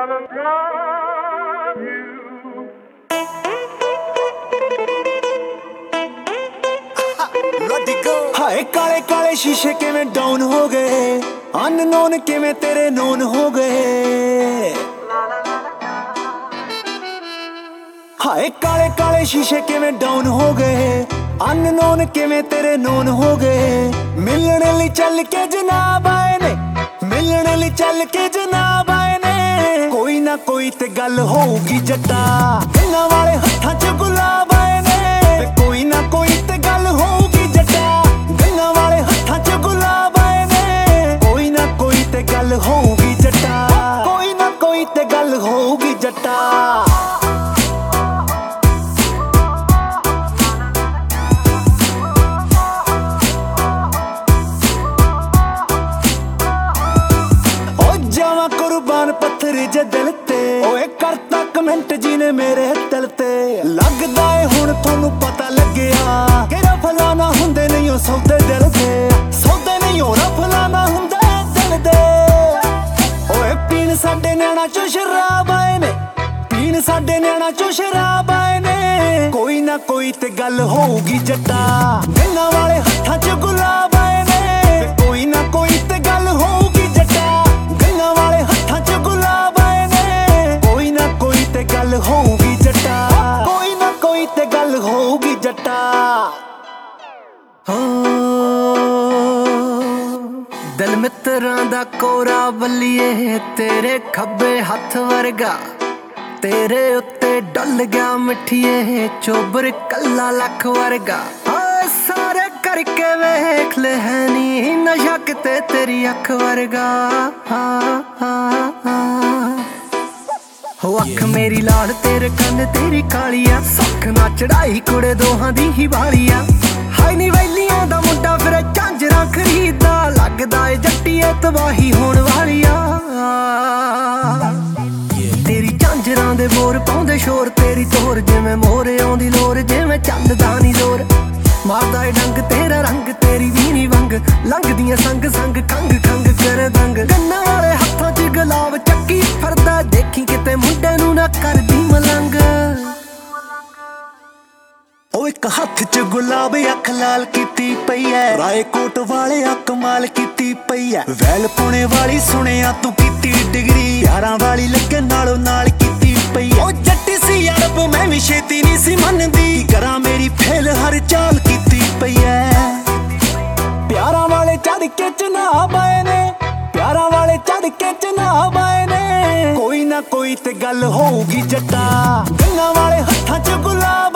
हाय काले काले शीशे किवें डाउन हो गए, अननोन किवें तेरे नोन हो गए। हाय काले काले शीशे किवें डाउन हो गए, अननोन किवें तेरे नोन हो गए। मिलने लई चल के जनाब आए ने, मिलने लई चल के जनाब आए ने। कोई ना कोई ते गल होगी जट्टा, गन्ना वाले हत्थां च गुलाब आए ने। कोई ना कोई ते गल होगी जट्टा, गन्ना वाले हत्थां च गुलाब आए ने। कोई ना कोई ते गल होगी जट्टा, कोई ना कोई ते गल होगी जट्टा। कुर्बान पत्थर जे दिल ते, ओए करता कमेंट जी ने मेरे दिल ते। लगदा है हुण थोनू पता लग्या कि रफलाना हुंदे नहीं ओ सौदे दिल दे, सौदे नहीं ओ रफलाना हुंदे दिल दे। ओए पीण साडे नैना चो शराब आए ने, पीण साडे नैना चो शराब आए ने। कोई ना कोई ते गल होगी जट्टा, गन्ना वाले हत्थां च गुलाब आए ने। कोई ना कोई ते गल होगी जट्टा, गन्ना वाले हत्थां च गुलाब आए ने। कोई ना कोई ते गल होगी जट्टा, कोई ना कोई ते गल होगी जट्टा। दिल मित्रां दा कोरा बल्लिए तेरे खब्बे हत्थ वर्गा, तेरे उत्ते डुल गया मिठिए चोबर कल्ला लख वर्गा। सारे करके वेख ले है नी नशा किते तेरी अख वर्गा। हो अख मेरी लाल तेरे कन्न तेरी कालिया, सख ना चढ़ाई कुड़े दोहां दी ही वालिया। हाय नी वैलियां दा मुंडा फिर झांजरा खरीदा, लगदा ए जट्टीए तबाही होण वालिया। तेरी झांजरां दे बोर पाउंदे शोर, तेरी तोर जिवें मोर आउंदी लोर, जिवें चलदा नी जोर। मारदा ए डंग तेरा रंग तेरी वीनी वंग, लंघदियां संग संग खंग खंग कर दंग। गन्ना वाले हत्थां च गुलाब चक्की फरदा, देखी किते मुंडे नू ना करदी मलंग। ओ एक हत्थ च गुलाब अख लाल कीती पई है, रायकोट वाले कमाल कीती पई है। वैल पुणे वाली सुनिया तू कीती डिग्री, यारां वाली लगे नालों नाल कीती पई है। ओ जट्टी सी अरब मैं भी छेती नहीं सी मनदी, करा मेरी फेल हर चाल कीती पई है। प्यारां वाले चढ़ के जनाब आए ने, प्यारां वाले चढ़ के जनाब आए ने। कोई ना कोई ते गल होगी जट्टा, गन्ना वाले हत्थां च गुलाब